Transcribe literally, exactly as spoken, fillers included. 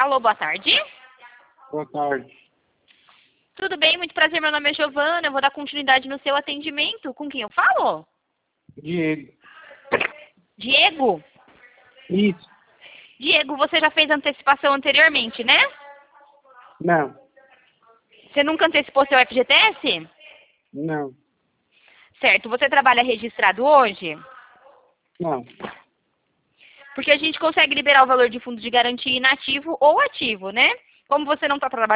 Alô, boa tarde. Boa tarde. Tudo bem? Muito prazer, meu nome é Giovana. Eu vou dar continuidade no seu atendimento. Com quem eu falo? Diego. Diego? Isso. Diego, você já fez antecipação anteriormente, né? Não. Você nunca antecipou seu F G T S? Não. Certo. Você trabalha registrado hoje? Não. Porque a gente consegue liberar o valor de fundo de garantia inativo ou ativo, né? Como você não está trabalhando,